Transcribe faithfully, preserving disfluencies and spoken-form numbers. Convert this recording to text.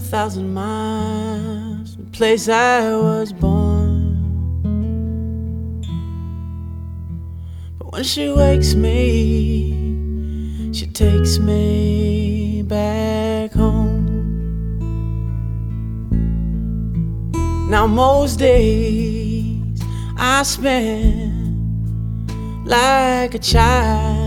thousand miles from the place I was born. But when she wakes me, she takes me back home. Now most days I spend like a child,